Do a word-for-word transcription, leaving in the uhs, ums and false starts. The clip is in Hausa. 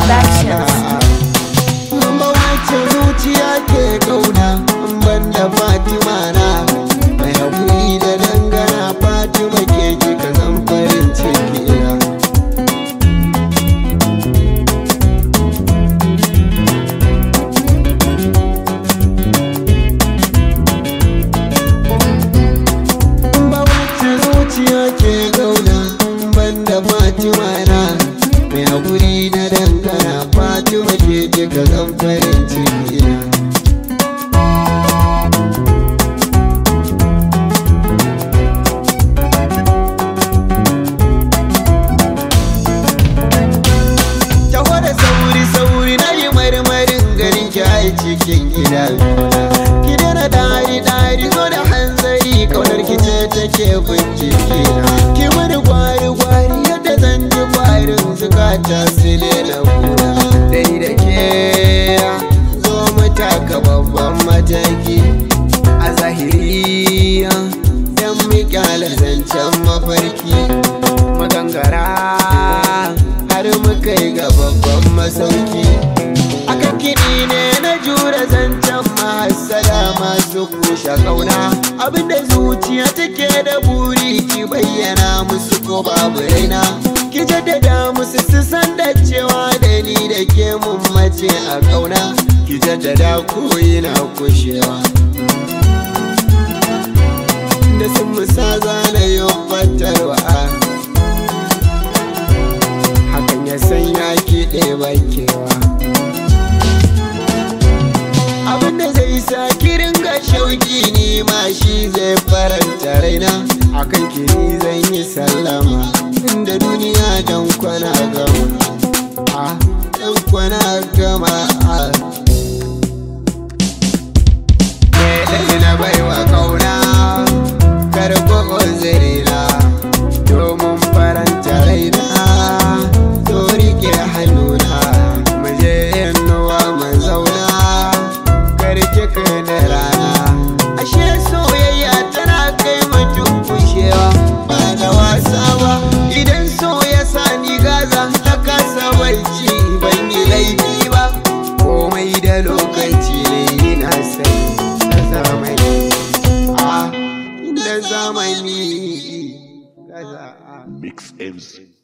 Productions. Ba wacce zuciya ke kauna banda Fatima na, mai haƙuri da dangana Fatima ke kika zan farin ciki na. Ba wacce zuciya ke kauna banda Fatima na, mai haƙuri da dangana Fatima ke kika zan farin ciki na. Taho da sauri sauri na yi marmarin garin ki a cikin gida. Ki dana dari dari zo da hanzari kaunar ki ce take bincike na. Ki mani gwari gwari yadda zan ji kwarin zukata su daina kuna. Dai da ke zo mu taka babban mataki a zahiri dan mu kyale zancen mafarki magangara har mu kai ga babban masauki. Akan kiɗi ne na jure zancen mahassada masu kushe kauna, abinda zuciya take da buri ki bayyana musu ko babu raina. Ki jaddada musu su san da cewa da ni da ke mun mace a kauna. Ki jaddada ko yana kushewa da sun musa zana yau fatarwa, hakan ya sanya ki ɗeba kewa. Abinda zai sa ki ringa shauki ni ma shi zai faranta raina. Akan ki ni zan yi sallama inda duniya dan kwana gama, ah dan kwana gama. Mai na baiwa kauna karɓo uzurina domin faranta raina. To rike hannuna mu je yannuwa mu zauna, karki kai da rana. Ashe soyayya tana kai mutum kushewa ba da wasa ba. Idan so ya sani gaza ta kasa barci ban yi laifi ba. Komai da lokaci ne na sai da zamani, ah da zamani. Mix M's.